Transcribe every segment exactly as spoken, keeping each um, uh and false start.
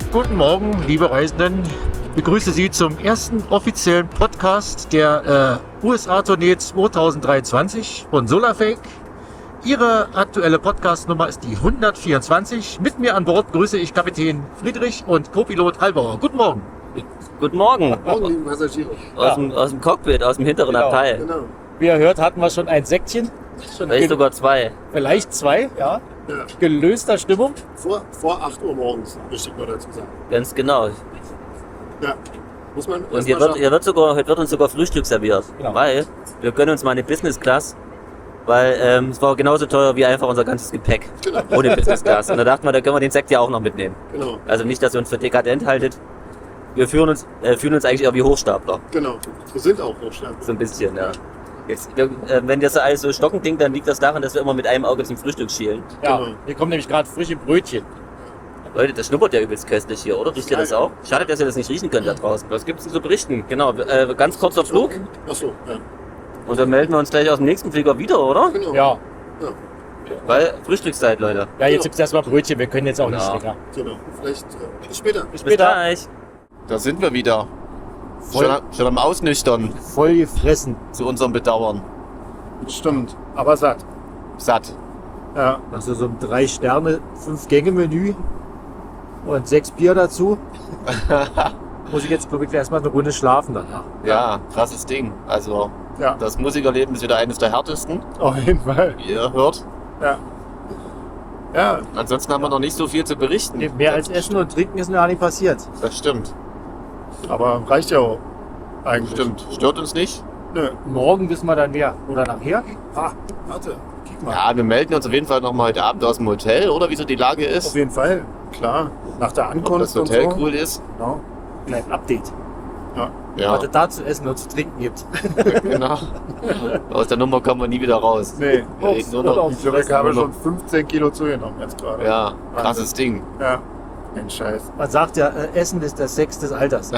Guten Morgen, liebe Reisenden. Ich begrüße Sie zum ersten offiziellen Podcast der äh, U S A-Tournee zwanzig dreiundzwanzig von Solarfake. Ihre aktuelle Podcast-Nummer ist die hundertvierundzwanzig. Mit mir an Bord grüße ich Kapitän Friedrich und Co-Pilot Halbauer. Guten Morgen. Guten Morgen. Morgen, liebe Passagiere. Aus, ja. dem, aus dem Cockpit, aus dem hinteren Genau, Abteil. Genau. Wie ihr hört, hatten wir schon ein Säckchen. Schon Vielleicht sogar zwei. Vielleicht zwei, ja. Ja. Gelöster Stimmung. Vor, vor acht Uhr morgens, möchte ich mal dazu sagen. Ganz genau. Ja. Muss man. Und hier wird, hier wird sogar, heute wird uns sogar Frühstück serviert. Genau. Weil wir gönnen uns mal eine Business Class. Weil ähm, es war genauso teuer wie einfach unser ganzes Gepäck. Genau. Ohne Business Class. Und da dachten wir, da können wir den Sekt ja auch noch mitnehmen. Genau. Also nicht, dass ihr uns für dekadent haltet. Wir fühlen uns, äh, fühlen uns eigentlich eher wie Hochstapler. Genau. Wir sind auch Hochstapler. So ein bisschen, ja. Jetzt, wir, äh, wenn das alles so stockend klingt, dann liegt das daran, dass wir immer mit einem Auge zum Frühstück schielen. Ja, Genau. hier kommen nämlich gerade frische Brötchen. Leute, das schnuppert ja übelst köstlich hier, oder? Riecht ihr das auch? Schade, dass ihr das nicht riechen könnt da draußen. Was gibt's denn zu berichten? Genau, äh, ganz kurzer Flug. Achso, ja. Und dann melden wir uns gleich aus dem nächsten Flieger wieder, oder? Genau. Ja, Ja, Weil Frühstückszeit, Leute. ja jetzt gibt's erstmal Brötchen. Wir können jetzt auch nicht Ja. länger. genau. Vielleicht äh, bis später. Bis Bis später. gleich. Da sind wir wieder. Voll, Schon, schon am Ausnüchtern, voll gefressen. zu unserem Bedauern. Stimmt. Aber satt. Satt. Ja. Also so ein drei Sterne, fünf Gänge Menü und sechs Bier dazu. Muss ich jetzt, glaube ich, erstmal eine Runde schlafen danach. Ja, krasses Ding. Also, Ja. das Musikerleben ist wieder eines der härtesten, Auf jeden Fall. wie ihr hört. Ja. Ja. Ansonsten haben wir noch nicht so viel zu berichten. Mehr als Essen und Trinken ist mir gar nicht passiert. Das stimmt. Aber reicht ja auch. Eigentlich. Stimmt. Stört uns nicht. Nö. Morgen wissen wir dann mehr. Oder nachher. Ah, warte. Kick mal. Ja, wir melden uns auf jeden Fall noch mal heute Abend aus dem Hotel, oder wie so die Lage Auf ist. jeden Fall. Klar. Nach der Ob Ankunft das Hotel und so. cool ist. Genau. Kleines Update. Ja. Ja, Was es da zu essen und zu trinken gibt. genau. Aus der Nummer kommen wir nie wieder raus. Nee. Wir reden nur noch, Ich glaube, ich habe schon fünfzehn Kilo zugenommen jetzt gerade. ja, krasses Ding. Ja. Ein Scheiß. Man sagt ja, äh, Essen ist der Sex des Alters.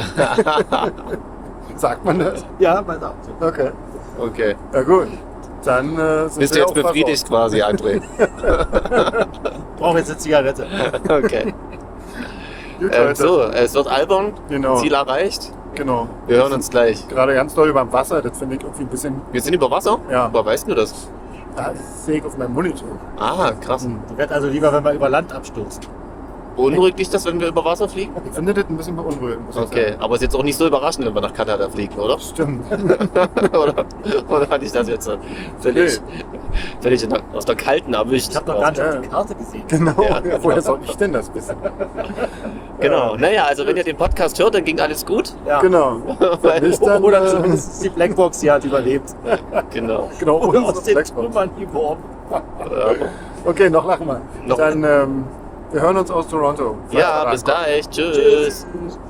Sagt man das? Ja, man sagt so. Okay. Okay. Ja gut. Dann äh, sind Bist du wir jetzt auch befriedigt quasi, André? Brauche jetzt eine Zigarette. Okay. versorgt. Gut, Ähm, Leute. so, es wird albern. Genau. Ziel erreicht. Genau. Wir hören uns gleich. Gerade ganz doll über dem Wasser. Das finde ich irgendwie ein bisschen. Wir sind über Wasser? Ja. Woher weißt du das? Da sehe ich auf meinem Monitor. Ah, krass. Ich werde also lieber, wenn wir über Land abstürzen. Beunruhigt dich das, wenn wir über Wasser fliegen? Ich finde das ein bisschen beunruhigend. muss ich Okay, aber ist jetzt auch nicht so überraschend, wenn wir nach Kanada fliegen, oder? sagen. Stimmt. oder, oder hatte ich das jetzt so völlig, völlig in der- aus der Kalten erwischt? Ich habe doch gar nicht Ja. auf die Karte gesehen. Genau. Ja. Ja, woher soll ich denn das wissen? Genau, naja, also wenn ihr den Podcast hört, dann ging alles gut. Ja. Genau. Weil, Bis dann, Oder äh, zumindest ist die Blackbox, die hat überlebt. genau. Genau. Oder unsere aus den Blackbox. Trümmern geworfen. Ja, Okay, noch lachen wir. Noch- Dann, ähm, wir hören uns aus Toronto. ja, bis gleich. Tschüss.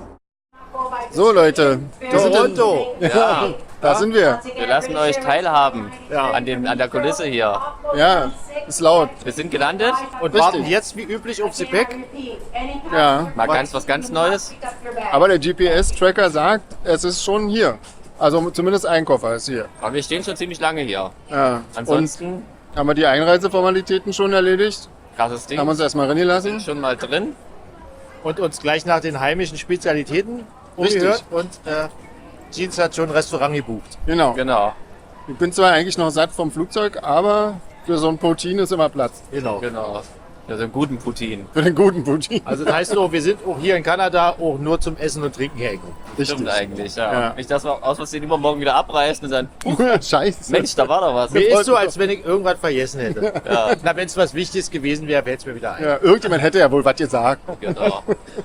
So, Leute. Wir sind in- Toronto. Ja, Da sind wir. Wir lassen euch teilhaben Ja. an, dem, an der Kulisse hier. Ja, ist laut. Wir sind gelandet. Und Richtig. warten jetzt wie üblich aufs Gepäck. Ja. Mal ganz was ganz Neues. Aber der G P S-Tracker sagt, es ist schon hier. Also zumindest ein Koffer ist hier. Aber wir stehen schon ziemlich lange hier. Ja. Ansonsten, Und haben wir die Einreiseformalitäten schon erledigt? krasses Ding. Haben wir uns erstmal reingelassen? Schon mal drin. Und uns gleich nach den heimischen Spezialitäten Richtig. umgehört. Und äh, Jeans hat schon ein Restaurant gebucht. Genau. Genau, Ich bin zwar eigentlich noch satt vom Flugzeug, aber für so ein Poutine ist immer Platz. Genau. genau. Also einen guten Putin. Für den guten Poutine. Also das heißt so, wir sind auch hier in Kanada auch nur zum Essen und Trinken hergekommen. Stimmt eigentlich, ja. Ja. Nicht, dass wir aus Versehen übermorgen wieder abreißen und sagen, Scheiße. Mensch, da war doch was. Mir ist so, als wenn ich irgendwas vergessen hätte. Ja, Na, wenn es was Wichtiges gewesen wäre, fällt es mir wieder ein. Ja, irgendjemand hätte ja wohl was gesagt. genau.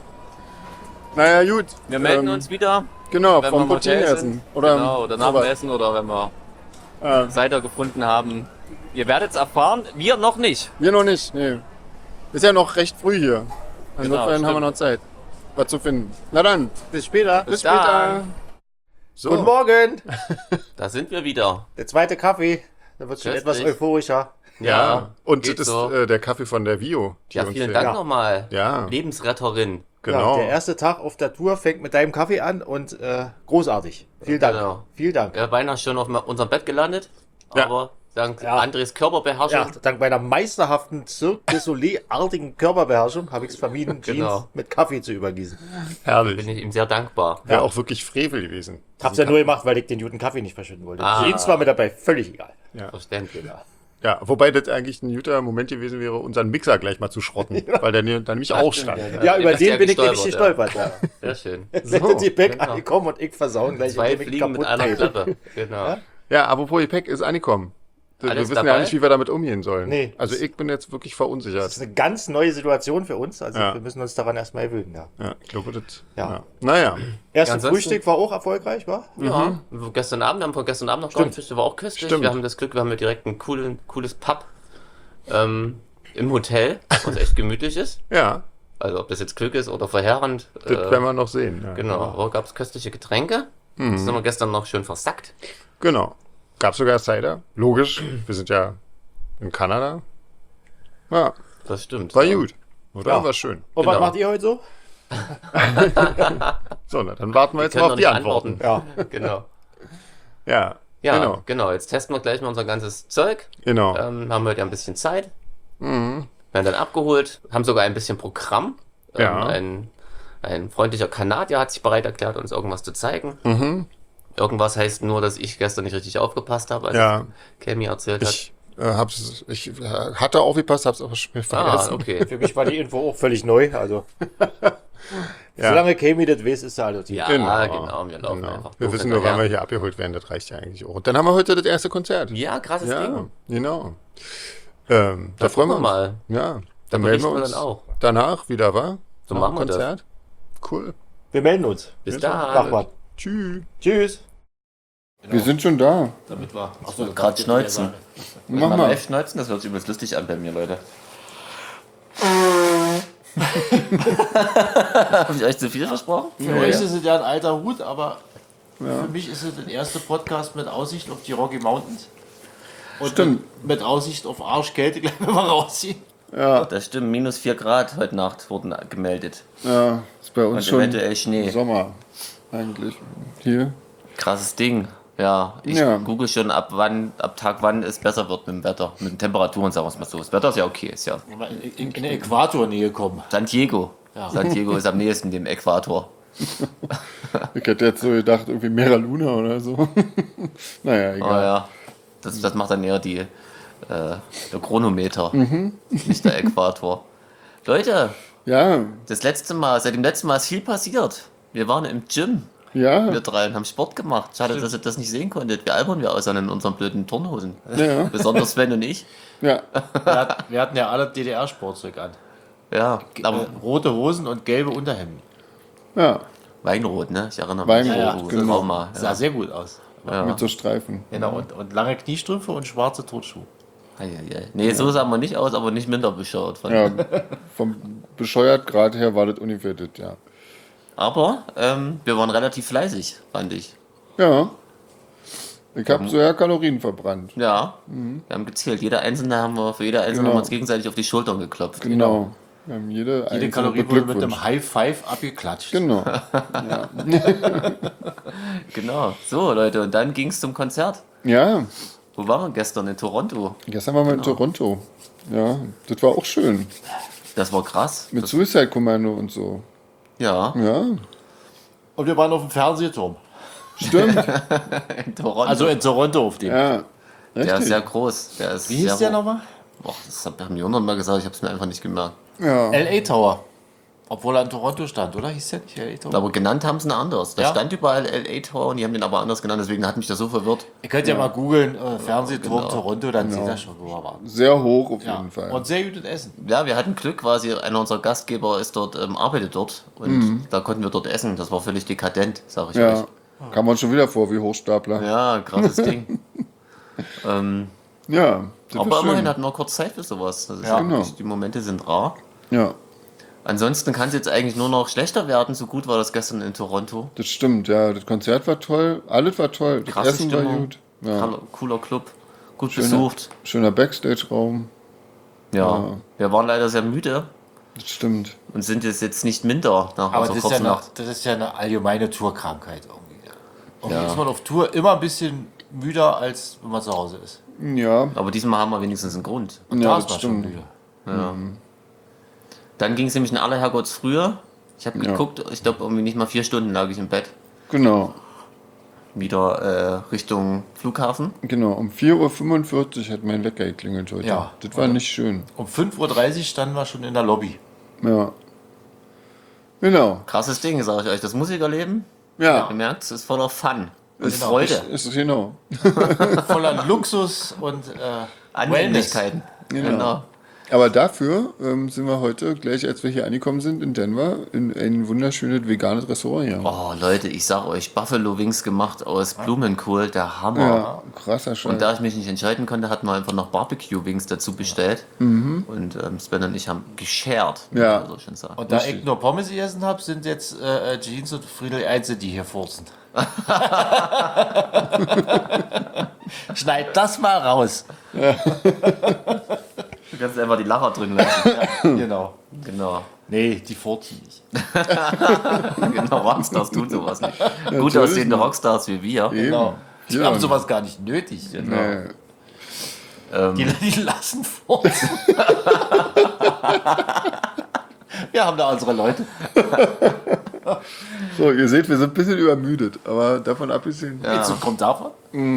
Naja, gut. Wir melden Ähm, uns wieder, Genau, wenn wir vom im Hotel Poutine sind. essen. Oder, genau, oder nach dem sowas. Essen oder wenn wir Äh, Seite gefunden haben. Ihr werdet es erfahren, wir noch nicht. wir noch nicht, nee. Ist ja noch recht früh hier. Insofern Genau, haben wir stimmt. noch Zeit, was zu finden. Na dann, Bis später. bis dann. später. So, Guten Morgen. Da sind wir wieder. Der zweite Kaffee. Da wird schon Köstlich. etwas euphorischer. Ja, und geht das ist so. äh, der Kaffee von der Vio. die Ja, uns vielen hier- Dank Ja. nochmal. Ja, Lebensretterin. genau. Ja, der erste Tag auf der Tour fängt mit deinem Kaffee an und äh, großartig. Vielen Dank. Genau. Vielen Dank. Wir beinahe schon auf unserem Bett gelandet, Ja. aber dank Ja. Andres Körperbeherrschung. Ja, dank meiner meisterhaften Cirque du Soleil-artigen Körperbeherrschung habe ich es vermieden, Jeans Genau. mit Kaffee zu übergießen. Herrlich. Bin ich ihm sehr dankbar. Wäre auch wirklich Frevel gewesen. Hab's ja nur gemacht, weil ich den guten Kaffee nicht verschütten wollte. Ah. Jeans war mir dabei völlig egal. Verständlich. Ja, wobei das eigentlich ein guter Moment gewesen wäre, unseren Mixer gleich mal zu schrotten, weil der ne- dann nämlich auch stand. Ja, über ist ja den bin ich nämlich gestolpert, gestolpert. Ja. Sehr schön. Sind die Back genau. angekommen und ich versauen gleich, Zwei indem ich Fliegen mit kaputt einer trete. Klappe. Genau. Ja, apropos Gepäck ist angekommen. Wir Alles wissen ja dabei? nicht, wie wir damit umgehen sollen. Nee. Also ich bin jetzt wirklich Das verunsichert. ist eine ganz neue Situation für uns, also Ja. wir müssen uns daran erstmal gewöhnen. Ja. Ja, ich glaube, das. Ja. Ja. Naja. Erstes ansonsten- Frühstück war auch erfolgreich, war? Ja, gestern Abend, wir haben gestern Abend noch Stimmt. Gartenfische, war auch köstlich. Stimmt. Wir haben das Glück, wir haben ja direkt ein coolen, cooles Pub ähm, im Hotel, was echt gemütlich ist. Ja, Also ob das jetzt Glück ist oder verheerend. das äh, werden wir noch sehen. Ja. Genau, aber gab es köstliche Getränke. Das sind wir gestern noch schön versackt. Genau. Gab sogar Cider. Logisch. Wir sind ja in Kanada. Ja, Das stimmt. war ja. gut. Oder? Ja. War schön. Und was Genau. macht ihr heute so? So, na, dann warten wir jetzt Können mal noch auf die nicht Antworten. Ja. Genau. Ja, Ja, genau. genau. Jetzt testen wir gleich mal unser ganzes Zeug. Genau. Ähm, haben heute ja ein bisschen Zeit. Mhm. Werden dann abgeholt. Haben sogar ein bisschen Programm. Ähm, Ja. ein, ein freundlicher Kanadier hat sich bereit erklärt, uns irgendwas zu zeigen. Mhm. Irgendwas heißt nur, dass ich gestern nicht richtig aufgepasst habe, als Ja. Cami erzählt hat. Ich, äh, hab's, ich äh, hatte aufgepasst, hab's aber schon wieder Ah, vergessen. okay. Für mich war die Info auch völlig neu, also. Ja. Solange Kami das weiß, ist er also die. Ja, Genau. genau. Wir laufen Genau. einfach. Wir doof wissen nur, wann wir hinterher. hier abgeholt werden, das reicht ja eigentlich auch. Und dann haben wir heute das erste Konzert. Ja, krasses Ja, Ding. genau. Ähm, da Da freuen wir gucken wir uns. mal. Ja, Da dann melden wir berichten wir uns dann auch. danach wieder, wa? So Nach machen dem wir das. Konzert. Cool. Wir melden uns. Bis Mach dann. mal. Tschüss. Tschüss. Wir sind schon da. Damit war. Achso, gerade schneuzen. Mach Mal mal. live schneuzen, das hört sich übrigens lustig an bei mir, Leute. Hab ich euch zu viel versprochen? Für euch ist es ja ein alter Hut, aber für mich ist es der erste Podcast mit Aussicht auf die Rocky Mountains. Und Stimmt. mit Aussicht auf Arschkälte gleich wenn wir rausziehen. Ja, Das stimmt, minus vier Grad heute Nacht wurden gemeldet. ja, ist bei uns Und schon eventuell Schnee. Sommer. Eigentlich. Hier. Krasses Ding. Ja, ich Ja. google schon, ab wann, ab Tag wann es besser wird mit dem Wetter. Mit den Temperaturen, sagen wir es mal so. Das Wetter ist ja okay, ist ja. Wenn wir in, in, in die Äquatornähe kommen. San Diego. Ja. San Diego ist am nächsten dem Äquator. Ich hätte jetzt so gedacht, irgendwie Mera Luna oder so. Naja, Oh egal. ja. Das, das macht dann eher die, äh, der Chronometer, Mhm. nicht der Äquator. Leute, Ja, das letzte Mal, seit dem letzten Mal ist viel passiert. Wir waren im Gym, ja, wir drei, und haben Sport gemacht. Schade, dass ihr das nicht sehen konntet. Wie albern wir aussehen in unseren blöden Turnhosen. ja, Besonders Sven und ich. ja. Wir, hat, wir hatten ja alle D D R-Sportzeug an. Ja, aber äh, rote Hosen und gelbe Unterhemden. Ja, Weinrot, ne? Ich erinnere Weinrot, mich. Ja, Oh, genau. Trauma, Sah ja. sehr gut aus. Ja. mit so Streifen. Genau, und, und lange Kniestrümpfe und schwarze Turnschuhe. Ei, ei, ei. Nee, so sah man nicht aus, aber nicht minder bescheuert. Von Ja, vom bescheuert Grad her war das ungefähr das, ja. Aber ähm, wir waren relativ fleißig, fand ich. Ja. Ich habe so ja Kalorien verbrannt. Ja, wir haben gezählt. Jeder Einzelne haben wir, für jede Einzelne Genau. haben wir uns gegenseitig auf die Schultern geklopft. Genau. Wir haben jede, Jede einzelne Kalorie wurde mit beglückwünscht. einem High Five abgeklatscht. Genau. Genau. So, Leute, und dann ging es zum Konzert. Ja, Wo waren wir gestern? In Toronto. gestern waren wir in Toronto. Ja, das war auch schön. Das war krass. Mit Das, Suicide Commando und so. ja, Ja, Und wir waren auf dem Fernsehturm. stimmt. in Toronto. Also in Toronto auf dem. Ja, der ist richtig. sehr groß. Der ist Wie hieß sehr der hoch. nochmal? Boah, das haben wir hundertmal gesagt, ich habe es mir einfach nicht gemerkt. Ja. L A Tower. Obwohl er in Toronto stand, oder? Hieß der nicht L A Tower? Aber genannt haben sie ihn anders. Da Ja. stand überall L A Tower und die haben den aber anders genannt, deswegen hat mich das so verwirrt. Ihr könnt ja, mal googeln, äh, Fernsehturm genau. Toronto, dann seht ihr schon, wo wir waren. Sehr hoch auf Ja. jeden Fall. Und sehr gutes Essen. Ja, wir hatten Glück quasi, einer unserer Gastgeber ist dort, ähm, arbeitet dort und da konnten wir dort essen. Das war völlig dekadent, sag ich ja, euch. kam man schon wieder vor wie Hochstapler. Ja, krasses Ding. ähm, Ja, das aber war schön. immerhin hatten wir kurz Zeit für sowas. Das ist Ja. ja, wirklich, Genau. die Momente sind rar. Ja, Ansonsten kann es jetzt eigentlich nur noch schlechter werden. So gut war das gestern in Toronto. das stimmt. Ja, das Konzert war toll. Alles war toll. Das Krasse Essen war Stimmung. gut. Ja. Cooler- Cooler Club. Gut Schöner, besucht. schöner Backstage-Raum. Ja. Ja. Wir waren leider sehr müde Das stimmt. und sind jetzt, jetzt nicht minder nach Aber unserer das ist, ja kurzen eine, Nacht. das ist ja eine allgemeine Tourkrankheit irgendwie. Und Ja. ist man auf Tour immer ein bisschen müder, als wenn man zu Hause ist. Ja, Aber diesmal haben wir wenigstens einen Grund. Und Ja, da das ist man schon stimmt. müde. Dann ging es nämlich in aller Herrgotts früher. Ich habe Ja. geguckt, ich glaube irgendwie nicht mal vier Stunden lag ich im Bett. genau. Wieder äh, Richtung Flughafen. Genau, um vier Uhr fünfundvierzig hat mein Wecker geklingelt heute. Ja. Das war nicht schön. Um fünf Uhr dreißig standen wir schon in der Lobby. Ja. Genau. Krasses Ding, sage ich euch. Das Musikerleben, Ja. ihr merkt, es ist voller Fun und Ist- Freude, Ist, ist genau. Voller Luxus und äh, Wellness. Annehmlichkeiten. Genau. Aber dafür ähm, sind wir heute, gleich als wir hier angekommen sind in Denver, in ein wunderschönes veganes Restaurant hier. Oh Leute, ich sag euch, Buffalo Wings gemacht aus Blumenkohl, der Hammer. Ja, krasser Scheiß. Und da ich mich nicht entscheiden konnte, hatten wir einfach noch Barbecue-Wings dazu bestellt. Und ähm, Sven und ich haben geshared, Ja. muss ich schon sagen. Und da ich nur Pommes gegessen habe, sind jetzt äh, Jeans und Friedel Einzel, die hier furzen. Schneid das mal raus. Du kannst einfach die Lacher drin lassen. Genau. Genau. Nee, die furzen nicht. Genau, Rockstars tun sowas nicht. Gut aussehende Rockstars wie wir. Genau. Die Ja. haben sowas gar nicht nötig. Genau. Nee. Ähm, Die, die lassen furzen. Wir haben da unsere Leute. So, ihr seht, wir sind ein bisschen übermüdet, aber davon abgesehen. Ja. Jetzt kommt davon.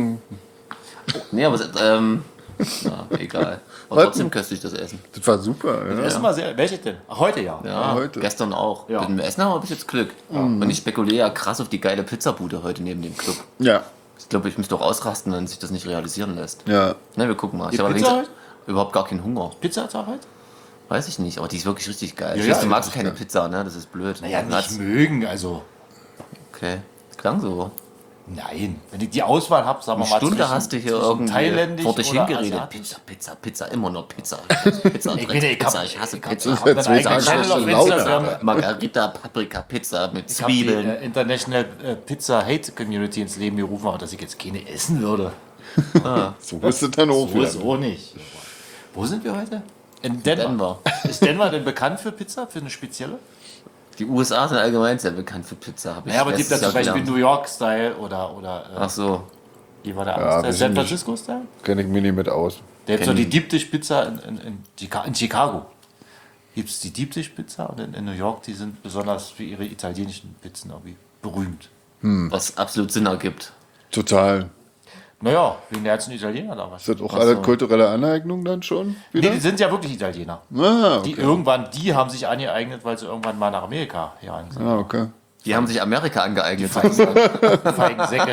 nee, aber ähm, na, egal. Aber trotzdem köstlich das Essen. Das war super. Ja. Das ist mal sehr. Welche denn? Ach, heute ja. Ja, heute. gestern auch. Ja. Mit dem Essen habe ich jetzt Glück. Und ich spekuliere ja krass auf die geile Pizzabude heute neben dem Club. Ja. Ich glaube, ich müsste doch ausrasten, wenn sich das nicht realisieren lässt. Ja. Na, wir gucken mal. Ich Die habe Pizza allerdings überhaupt gar keinen Hunger. Pizza zur Arbeit? Weiß ich nicht, aber die ist wirklich richtig geil. Ja, ich weiß, ja, du magst das keine ist Pizza, ne? Das ist blöd. Naja, Platz. nicht mögen, also. Okay, das klang so. Nein. Wenn ich die Auswahl habe, sagen wir Eine mal. Stunde zwischen- hast du hier zwischen irgendwie thailändisch vor dich oder hingeredet. asiatisch. Pizza, Pizza, Pizza, immer nur Pizza. Pizza, Ich bin- ich Pizza, hab- ich hasse ich hab- Pizza. ich hab einen eigenen Jetzt Channel auf laut. Instagram. Margarita, Paprika, Pizza mit Ich habe die Zwiebeln. äh, International äh, Pizza Hate Community ins Leben gerufen, aber dass ich jetzt keine essen würde. So ist es dann auch So wieder. ist auch nicht. Wo sind wir heute? In Denver. Denver. Ist Denver denn bekannt für Pizza? Für eine spezielle? Die U S A sind allgemein sehr bekannt für Pizza. Hab ich Naja, aber gibt letztes es zum Jahr Beispiel gelernt. New York-Style oder, oder äh, Ach so. wie war der Ja, andere wir Style? sind San nicht- Francisco-Style? Kenne ich mir nicht mit aus. Der hat so Kenn die ich. Deep Dish Pizza in, in, in, Chica- in Chicago. Gibt es die Deep Dish Pizza und in, in New York, die sind besonders für ihre italienischen Pizzen irgendwie berühmt. Was absolut Sinn ergibt. Total. Naja, wegen der ganzen Italiener da was. Ist das auch Ach alle so. kulturelle Aneignung dann schon Nee, wieder? die sind ja wirklich Italiener. Ah, Die okay. irgendwann, die haben sich angeeignet, weil sie irgendwann mal nach Amerika hier sind. Ah, okay. Die haben sich Amerika angeeignet. Feigen Säcke.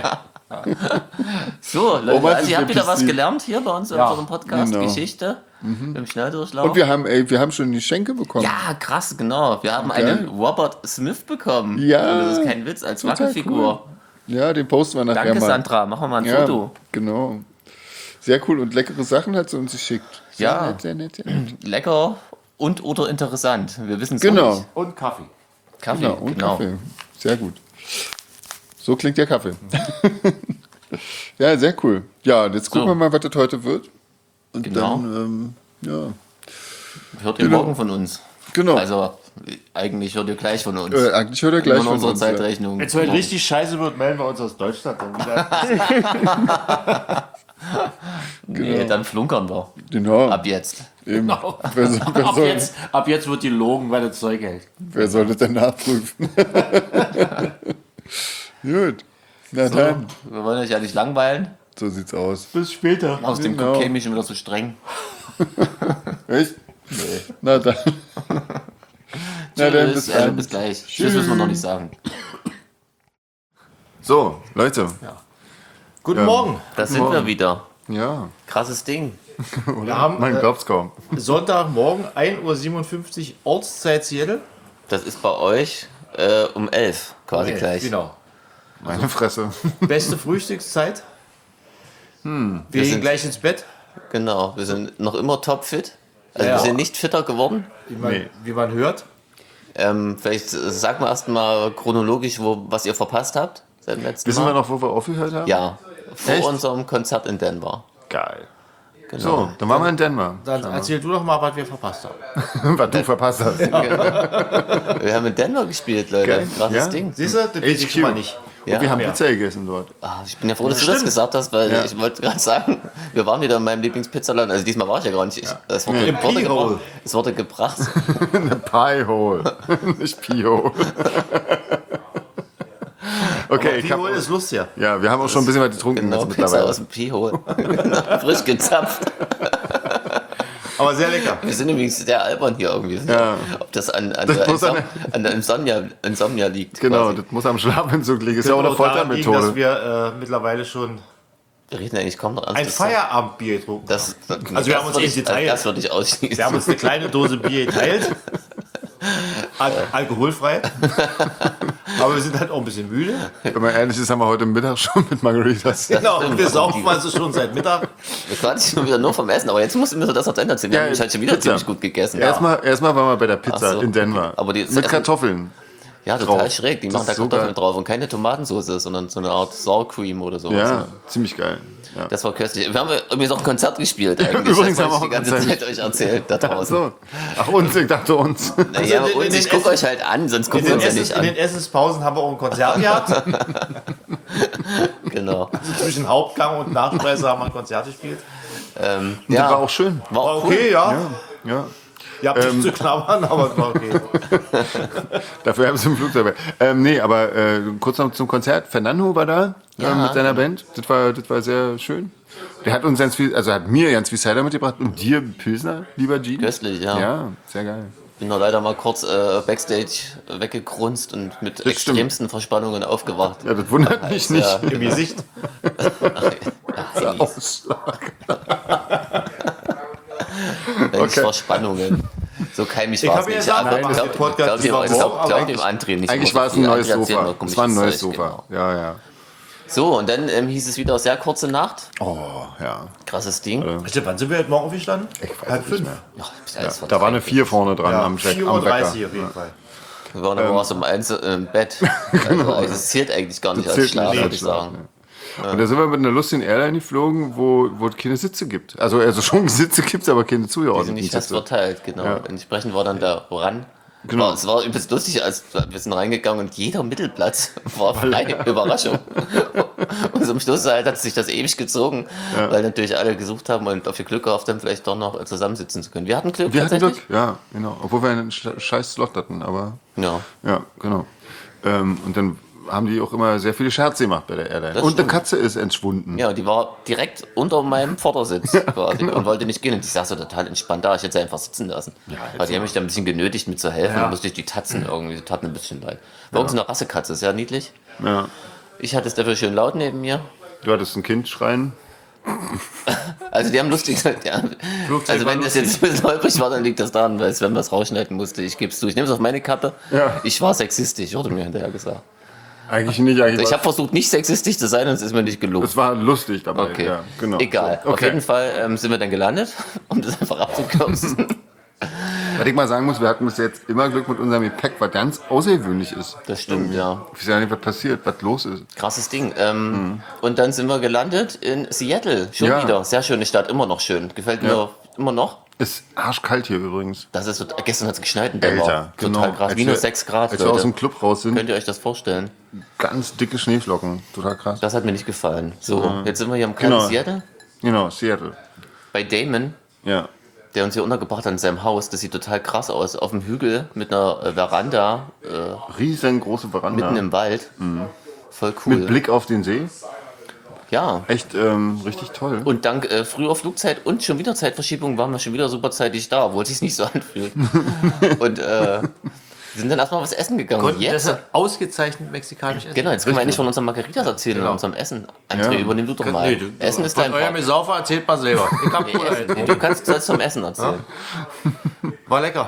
So, Leute, Oh, was also ist ihr habt denn wieder was passiert? gelernt hier bei uns in Ja, unserem Podcast. genau. Geschichte im Schnelldurchlauf. Und wir haben, ey, wir haben schon die Geschenke bekommen. ja, krass, genau. Wir haben Okay. einen Robert Smith bekommen. Ja, Und das ist kein Witz, als total Wackelfigur. Ja, den posten wir nachher Danke, mal. Sandra. Machen wir mal ein Ja, Foto. genau. Sehr cool und leckere Sachen hat sie uns geschickt. Sehr Ja. nett, sehr nett, sehr nett. Lecker und oder interessant. Wir wissen es Genau. nicht. Und Kaffee. Kaffee, Genau, und genau. Kaffee. Sehr gut. So klingt der Kaffee. Ja, sehr cool. Ja, und jetzt gucken So. wir mal, was das heute wird. Und Genau. dann, ähm, ja. Hört ihr Genau. morgen von uns. Genau. Also, eigentlich hört ihr gleich von uns. Äh, eigentlich hört er gleich Immer in von unserer uns. Ja. Zeitrechnung. Wenn es heute richtig scheiße wird, melden wir uns aus Deutschland dann wieder. Nee, dann flunkern wir. Genau. Ab jetzt. Eben. Wer, soll, wer, ab, soll, jetzt, ab jetzt wird die logen, weil das Zeug hält. wer soll das denn nachprüfen? Gut. Na dann, Wir wollen euch ja nicht langweilen. so sieht's aus. Bis später. Außerdem Genau. käme ich schon wieder so streng. Echt? Na dann. Na dann, bis Tschüss, äh, dann. bis gleich. Tschüss müssen wir noch nicht sagen. So, Leute. Guten Ja. Morgen. Da sind wir wieder. Ja, Krasses Ding. Wir haben man äh, glaubt's kaum. Sonntagmorgen ein Uhr siebenundfünfzig Ortszeit Seattle. Das ist bei euch äh, um elf quasi Okay, gleich. Genau. Meine Fresse. Beste Frühstückszeit. wir wir gehen sind- gleich ins Bett. Genau, wir sind noch immer topfit. Also Ja. wir sind nicht fitter geworden. Wie man, Nee. wie man hört. Ähm, vielleicht äh, sag mal erstmal chronologisch, wo, was ihr verpasst habt seit dem letzten Wissen Mal. wir noch, wo wir aufgehört haben? Ja, vor Echt? unserem Konzert in Denver. Geil. Genau. So, dann waren wir in Denver. Dann erzähl du doch mal, was wir verpasst haben. Was du verpasst hast. Wir haben in Denver gespielt, Leute. Geil. Krasses Ja? Ding. Siehst du, das weiß ich schon mal nicht. Und wir haben Ja. Pizza gegessen dort. Ah, ich bin ja froh, dass du das gesagt hast, weil Ja. ich wollte gerade sagen, wir waren wieder in meinem Lieblingspizzaland. Also diesmal war ich ja gar nicht. Ich, es, wurde, Im wurde Pie-Hole. gebracht, es wurde gebracht. Eine Pie-Hole, nicht Pie-Hole. Okay, ich Pie-Hole hab, ist lustiger. ja, wir haben auch schon ein bisschen was getrunken Genau, jetzt Pizza mittlerweile. aus dem Pie-Hole. Frisch gezapft. Aber sehr lecker. Wir sind übrigens sehr albern hier irgendwie. Ja. Ob das an, an, Das der, muss Insom an an der Insomnia, Insomnia liegt. Genau, quasi. das muss am Schlafentzug liegen. Ist ja auch eine Könnte auch daran liegen, dass Foltermethode. wir äh, mittlerweile schon Wir reden eigentlich kaum noch ein ernst. Feierabendbier getrunken haben. Das, Also wir haben uns würde nicht ich, geteilt. Das würde ich ausschließen. Wir haben uns eine kleine Dose Bier geteilt. Al alkoholfrei. Aber wir sind halt auch ein bisschen müde. Wenn man ehrlich ist, haben wir heute Mittag schon mit Margaritas. Genau, stimmt. und wir saufen also schon seit Mittag. Wir quatschen schon wieder nur vom Essen, aber jetzt musst du mir das noch Ende erzählen. Wir Ja, haben nämlich halt schon wieder Pizza. ziemlich gut gegessen. Erstmal, erstmal waren wir bei der Pizza Ach so, in Denver. okay. Aber die- das mit Essen- Kartoffeln. Ja, total drauf. schräg. Die Das machen da ist so Kartoffeln geil. drauf und keine Tomatensauce, sondern so eine Art Sour Cream oder so. Ja, ziemlich geil. Ja. Das war köstlich. Wir haben übrigens auch ein Konzert gespielt eigentlich. Übrigens das haben wir wollte ich die auch ganze ein Zeit euch erzählt da Ach draußen. so. Ach, uns, ich dachte uns. Naja, Also in- in und den ich gucke Essen- euch halt an, sonst In gucken wir den, uns ja Essens, nicht in den an. Essenspausen haben wir auch ein Konzert gehabt. Genau. Zwischen Hauptgang und Nachspeise haben wir ein Konzert gespielt. Ähm, Das ja, war auch schön. War auch cool. Okay, ja. Ja. Ihr habt nicht zu knabbern, aber es war okay. Dafür haben sie im Flugzeug. dabei. Ähm, nee, aber äh, kurz noch zum Konzert. Fernando war da Ja. äh, mit seiner Band. Das war, das war sehr schön. Der hat uns ganz viel, also hat mir ganz viel Cider mitgebracht und dir Pilsner, lieber Gene. Köstlich, ja. Ja, sehr geil. Bin nur leider mal kurz äh, Backstage weggegrunzt und mit stimmt. extremsten Verspannungen aufgewacht. Ja, das wundert mich nicht. Ja. Im Gesicht. Eigentlich Ausschlag. okay. Okay. Verspannungen. So keimig Ich war es hab ja nicht. gesagt, Aber wir machen glaub, den Podcast glaub, dem- über glaub, morgen, glaub aber dem André nicht. Eigentlich mehr war es so ein viel. neues André erzählt Sofa. noch Es war ein neues komisches Zeug, Sofa. Ja, ja. Genau. So, und dann ähm, hieß es wieder sehr kurze Nacht. Oh, ja. Krasses Ding. Stimmt, wann sind wir heute Morgen aufgestanden? Halb fünf. Ja, bis alles Da war eine vier vorne dran Ja, am Jack, vier am Uhr Wecker. dreißig auf jeden Fall. Wir waren aber ähm, um eins im Bett. Also, also es zählt eigentlich gar nicht Das als zählt Schlaf, nicht würde als ich Schlaf, sagen. Und da sind wir mit einer lustigen Airline geflogen, wo, wo es keine Sitze gibt. Also, also schon Sitze gibt es, aber keine Die sind zugeordneten nicht fest Sitze. verteilt, genau. Ja. Entsprechend war dann der Run. Genau. War, es war übelst lustig, als wir sind reingegangen und jeder Mittelplatz war frei. Überraschung. Und zum Schluss halt hat sich das ewig gezogen, weil natürlich alle gesucht haben und auf ihr Glück gehofft haben, vielleicht doch noch zusammensitzen zu können. Wir hatten Glück Wir hatten tatsächlich. Glück, ja, genau. Obwohl wir einen sch- scheiß Slot hatten, aber Ja. ja, genau. Ähm, und dann haben die auch immer sehr viele Scherze gemacht bei der Airline. Das Und eine stimmt. Katze ist entschwunden. Ja, die war direkt unter meinem Vordersitz quasi genau. und wollte nicht gehen. Und ich saß so total entspannt da. Ich hätte sie einfach sitzen lassen. Weil die haben mich da ein bisschen genötigt, mir zu helfen. Dann musste ich die Tatzen irgendwie, die taten ein bisschen leid. Bei uns eine Rassekatze, sehr niedlich. Ja. Ich hatte es dafür schön laut neben mir. Du hattest ein Kind schreien. Also die haben lustig gesagt, ja. Also wenn das jetzt ein bisschen holprig war, dann liegt das daran, weil Sven was rausschneiden musste. Ich gebe es zu. Ich nehme es auf meine Kappe. Ja. Ich war sexistisch, wurde mir hinterher gesagt. Eigentlich nicht, eigentlich Ich war- habe versucht, nicht sexistisch zu sein und es ist mir nicht gelungen. es war lustig dabei. Okay, Ja, genau. egal. So, Auf okay. jeden Fall ähm, sind wir dann gelandet, um das einfach abzukürzen. Was ich mal sagen muss, wir hatten bis jetzt immer Glück mit unserem Gepäck, was ganz außergewöhnlich ist. Das stimmt, ja. Ich weiß ja nicht, was passiert, was los ist. Krasses Ding. Ähm, Und dann sind wir gelandet in Seattle. Schon Ja. wieder. Sehr schöne Stadt, immer noch schön. Gefällt mir Ja. immer noch. Ist arschkalt hier übrigens. Das ist, gestern hat es geschneit in Denver. Alter, Total genau. krass. Als Minus wir- sechs Grad, Als wir aus dem Leute. Club raus sind, Könnt ihr euch das vorstellen? ganz dicke Schneeflocken. Total krass. Das hat mir nicht gefallen. So, jetzt sind wir hier im kalten Genau. Seattle. Genau, Seattle. Bei Damon, Ja. der uns hier untergebracht hat in seinem Haus. Das sieht total krass aus. Auf dem Hügel mit einer äh, Veranda, äh, Riesengroße Veranda. mitten im Wald. Voll cool. Mit Blick auf den See. Ja. Echt ähm, richtig toll. Und dank äh, früher Flugzeit und schon wieder Zeitverschiebung waren wir schon wieder super zeitig da, obwohl es sich nicht so anfühlt. Und äh, sind dann erstmal was essen gegangen. Konnten Jetzt, deshalb ausgezeichnet mexikanisch essen. genau, jetzt können wir eigentlich von unseren Margaritas erzählen und unserem Essen. André, Ja. übernimm du doch mal. Nee, du, Essen ist von dein eurem Part. Saufer erzählt mal selber. Ich hab Nee, Cola Essen, hinten. du kannst das zum Essen erzählen. War lecker.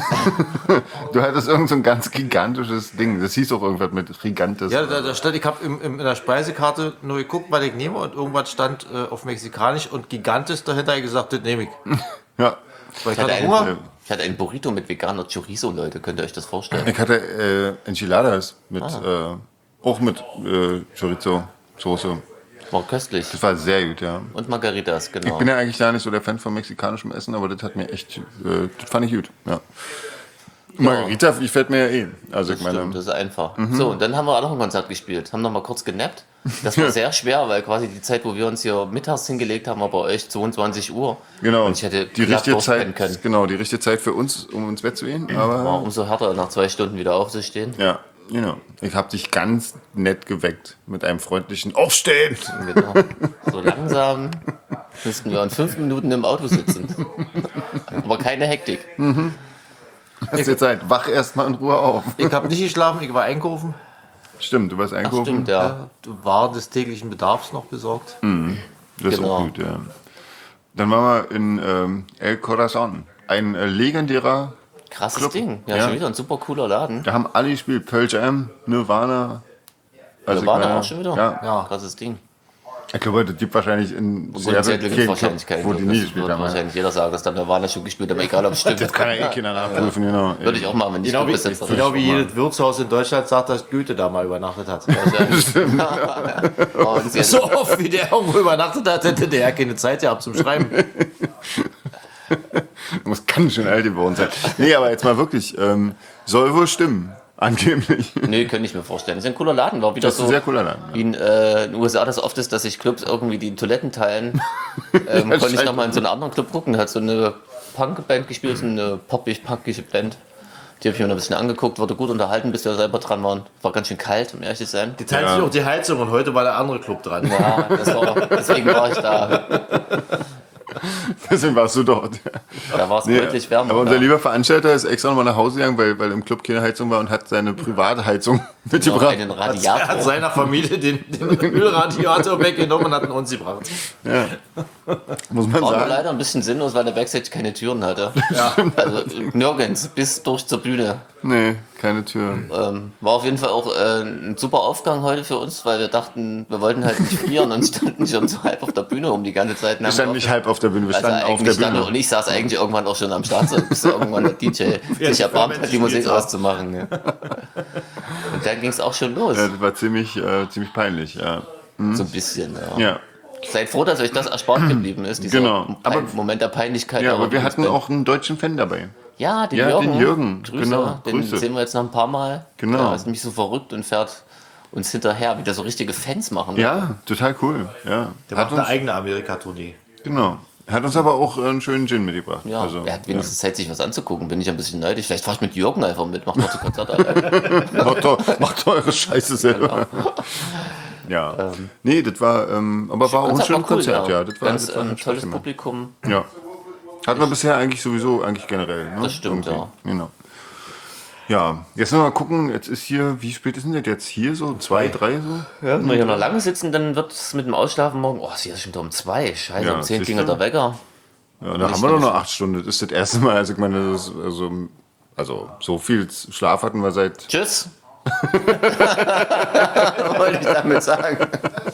Du hattest irgend so ein ganz gigantisches Ding. Das hieß auch irgendwas mit Gigantes. Ja, da, da stand, ich habe in der Speisekarte nur geguckt, was ich nehme und irgendwas stand äh, auf Mexikanisch und Gigantes dahinter. Ich gesagt, das nehme ich. Ja. Weil ich Ich hatte, hatte einen, Hunger. ich hatte einen Burrito mit veganer Chorizo, Leute. Könnt ihr euch das vorstellen? Ich hatte äh, Enchiladas mit, Ah. äh, auch mit äh, Chorizo-Soße. War köstlich. Das war sehr gut, ja. Und Margaritas, genau. Ich bin ja eigentlich gar nicht so der Fan von mexikanischem Essen, aber das hat mir echt, äh, das fand ich gut, ja. Margarita, die fällt mir ja eh. Also ich meine, Stimmt, das ist einfach. So, und dann haben wir auch noch ein Konzert gespielt. Haben noch mal kurz genappt. Das war sehr schwer, weil quasi die Zeit, wo wir uns hier mittags hingelegt haben, war bei euch zweiundzwanzig Uhr. genau, Und ich hätte die glatt richtige durchpennen Zeit, können. genau, die richtige Zeit für uns, um ins Bett zu gehen. War Aber umso härter, nach zwei Stunden wieder aufzustehen. ja, genau. Ich habe dich ganz nett geweckt mit einem freundlichen Aufstehen. Genau. So langsam müssten wir in fünf Minuten im Auto sitzen. Aber keine Hektik. Hast du Zeit? Wach erstmal in Ruhe auf. Ich habe nicht geschlafen, ich war einkaufen. Stimmt, du warst Ach, einkaufen. stimmt, ja. Waren des täglichen Bedarfs noch besorgt. Das ist Genau. auch gut, ja. Dann waren wir in ähm, El Corazon. Ein äh, legendärer, Krasses Club. Ding. Ja, Ja. schon wieder ein super cooler Laden. da haben alle gespielt. Pearl Jam, Nirvana. Also Wir waren ich da meine, auch schon wieder. Ja. Ja. Krasses Ding. Ich glaube, das gibt wahrscheinlich in Grundsätzlich Seattle gibt es keinen wahrscheinlich Club, keinen wo Club. die nie Das gespielt wird haben. Ja. wahrscheinlich jeder sagen, dass dann Nirvana schon gespielt hat, aber egal, ob es stimmt. Das kann ja eh keiner nachprüfen, genau. Würde ich auch machen, wenn ich Genau wie, Clubbesitzer genau wäre. wie jedes Wirtshaus in Deutschland sagt, dass Goethe da mal übernachtet hat. Oh, und sie So oft wie der irgendwo übernachtet hat, hätte der ja keine Zeit gehabt zum Schreiben. Muss ganz schön alt geworden sein. Nee, aber jetzt mal wirklich, ähm, soll wohl stimmen, angeblich. Nee, könnte ich mir vorstellen. Das ist ein cooler Laden. War wieder Das ist so ein sehr cooler Laden. wie in äh, in den U S A das oft ist, dass sich Clubs irgendwie die Toiletten teilen. Ähm, konnte ich scheint- nochmal in so einen anderen Club gucken. Hat so eine Punk-Band gespielt, so eine poppig-punkige Band. Die habe ich mir noch ein bisschen angeguckt, wurde gut unterhalten, bis wir selber dran waren. War ganz schön kalt, um ehrlich zu sein. Die teilen sich auch die Heizung und heute war der andere Club dran. Ja, das war, deswegen war ich da. Deswegen warst du dort. Da war es Nee, deutlich wärmer. aber unser ja. lieber Veranstalter ist extra nochmal nach Hause gegangen, weil, weil im Club keine Heizung war und hat seine private Heizung Noch mitgebracht. einen Er hat Radiator. seiner Familie den, den Ölradiator weggenommen und hat ihn uns gebracht. Muss man War nur sagen. leider ein bisschen sinnlos, weil der Backstage keine Türen hatte. Also nirgends, bis durch zur Bühne. Nee, keine Tür. Ähm, war auf jeden Fall auch äh, ein super Aufgang heute für uns, weil wir dachten, wir wollten halt nicht frieren und standen schon so halb auf der Bühne um die ganze Zeit. Wir standen nicht halb auf der Bühne, wir also standen auf der eigentlich stand, Bühne. und ich saß eigentlich irgendwann auch schon am Start, so, bis irgendwann der D J sich erbarmt hat, die Musik auszumachen. Ne? Und dann ging es auch schon los. Ja, das war ziemlich, äh, ziemlich peinlich, ja. So ein bisschen, ja. Ja, Seid froh, dass euch das erspart geblieben ist, dieser Genau. Pein- Aber- Moment der Peinlichkeit. ja der aber wir hatten Band. auch einen deutschen Fan dabei. Ja, den Ja, Jürgen. den Jürgen, Grüße. genau, Den Grüße. sehen wir jetzt noch ein paar Mal. Genau. Der ist nämlich so verrückt und fährt uns hinterher, wie das so richtige Fans machen. Ja, total cool. Ja. Der Hat macht eine uns, eigene Amerika-Tournee. genau. Hat uns aber auch einen schönen Gin mitgebracht. Ja, also, er hat wenigstens Zeit, sich was anzugucken. Bin ich ein bisschen neidisch. Vielleicht fahre ich mit Jürgen einfach mit, mach doch die Konzerte allein. ja. macht, doch, macht doch eure Scheiße selber. Ja. Nee, das war, ähm, aber war auch ein Konzert schönes war cool, Konzert, ja. Das war, Ganz das war ähm, hat Spaß tolles gemacht. Publikum. Ja. Hatten wir bisher eigentlich sowieso, eigentlich generell. Ne? Das stimmt, Irgendwie. ja. Genau. Ja, jetzt noch mal gucken, jetzt ist hier, wie spät ist denn das jetzt hier so? Zwei, drei so? Ja, wenn wir hier noch lange sitzen, dann wird es mit dem Ausschlafen morgen. Oh, es ist schon wieder um zwei. Scheiße, Ja, um zehn siehst klingelt du? der Wecker. Ja, da haben wir doch noch acht Stunden. Das ist das erste Mal, also ich meine, das ist, also, also so viel Schlaf hatten wir seit. Tschüss. Wollte ich damit sagen.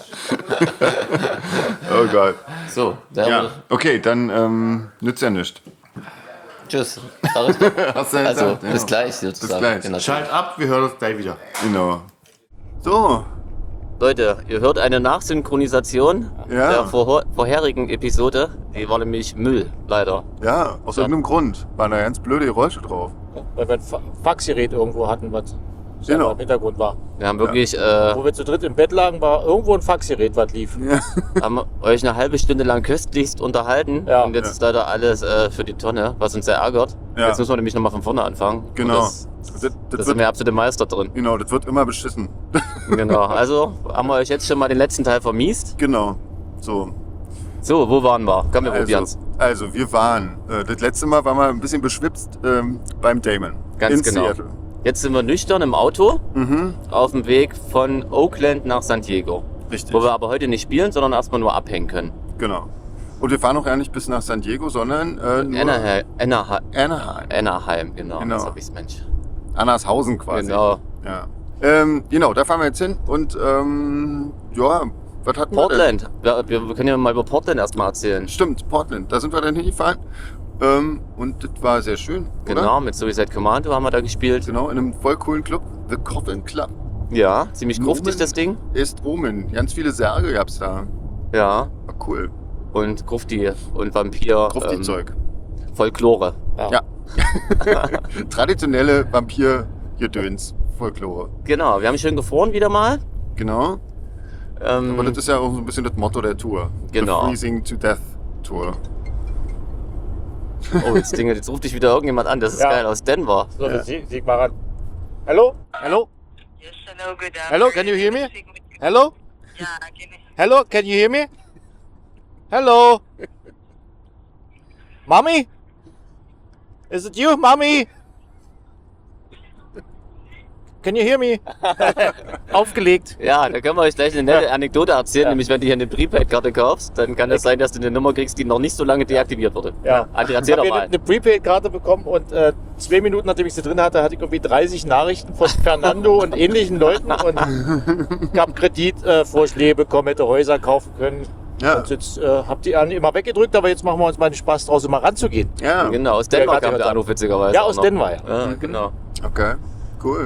Oh Gott. So, der Ja, okay, dann ähm, nützt ja nichts. Tschüss. Sag ich doch. Hast du ja Also, gesagt, ja. bis gleich sozusagen. gleich. Genau. Schalt ab, wir hören uns gleich wieder. Genau. So, Leute, ihr hört eine Nachsynchronisation Ja. der vorher vorherigen Episode. Die war nämlich Müll, leider. ja, aus irgendeinem Grund waren da ganz blöde Geräusche drauf. Weil wir ein Fa- Faxgerät irgendwo hatten, was Genau. im Hintergrund war. Wir haben wirklich äh, Wo wir zu dritt im Bett lagen, war irgendwo ein Faxgerät, was lief. haben euch eine halbe Stunde lang köstlichst unterhalten. Ja. Und jetzt ist leider alles äh, für die Tonne, was uns sehr ärgert. Ja. Jetzt müssen wir nämlich nochmal von vorne anfangen. Und Genau. Das, Das, da das, sind wird, wir absolute Meister drin. genau, das wird immer beschissen. Genau. Also haben wir euch jetzt schon mal den letzten Teil vermiest. Genau. So. So, wo waren wir? Komm, wir probieren's. Also, also wir waren, äh, das letzte Mal waren wir ein bisschen beschwipst ähm, beim Damon. Ganz in genau. Seattle. Jetzt sind wir nüchtern im Auto Mhm. auf dem Weg von Oakland nach San Diego. Richtig. Wo wir aber heute nicht spielen, sondern erstmal nur abhängen können. Genau. Und wir fahren auch gar nicht bis nach San Diego, sondern äh, nur Anaheim, Anaheim, Anaheim. Anaheim, genau. Genau. Das hab ich's, Mensch. Annershausen quasi. Genau. Ja. Ähm, genau, da fahren wir jetzt hin und ähm, ja, was hatten wir Portland. Wir, wir, wir können ja mal über Portland erstmal erzählen. denn? Stimmt, Portland. Da sind wir dann hingefahren. Ähm, und das war sehr schön. Genau, Oder? mit Suicide Commando haben wir da gespielt. Genau, in einem voll coolen Club. The Coffin Club. Ja, ziemlich gruftig Omen das Ding. Ist Omen. Ganz viele Särge gab's da. Ja. War cool. Und Grufti und Vampir. Grufti-Zeug. Ähm, Folklore. Ja. Traditionelle Vampir-Gedöns-Folklore. Genau, wir haben schön gefroren wieder mal. Genau. Ähm, Aber das ist ja auch so ein bisschen das Motto der Tour. Genau. The Freezing to Death Tour. oh, jetzt, Dinge, jetzt ruft dich wieder irgendjemand an, das ist Ja. geil, aus Denver. So, ja. sieg, sieg mal ran. Hello? Hello? Yes, hello, good Hello, afternoon. can you hear me? Speak with- Hello? Yeah, I can. Hello, can you hear me? Hello? Mommy? Is it you, Mommy? Can you hear me? Aufgelegt. Ja, da können wir euch gleich eine nette Anekdote erzählen, nämlich wenn du hier eine Prepaid-Karte kaufst, dann kann es sein, dass du eine Nummer kriegst, die noch nicht so lange deaktiviert wurde. Ja. Andi, erzähl Ich doch habe mal. eine Prepaid-Karte bekommen und äh, zwei Minuten, nachdem ich sie drin hatte, hatte ich irgendwie dreißig Nachrichten von Fernando und ähnlichen Leuten und ich habe Kreditvorschläge bekommen, hätte Häuser kaufen können. Ja. Und jetzt äh, habt ihr an immer weggedrückt, aber jetzt machen wir uns mal den Spaß draus, immer ranzugehen. Ja. Genau, aus Ja, Denver gerade kam der gehört Anruf witzigerweise. Ja, auch aus noch. Denver. Ja, genau. Okay. Cool.